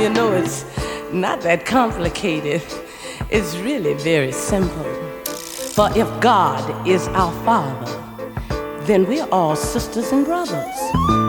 you know, it's not that complicated. It's really very simple. For if God is our Father, then we're all sisters and brothers.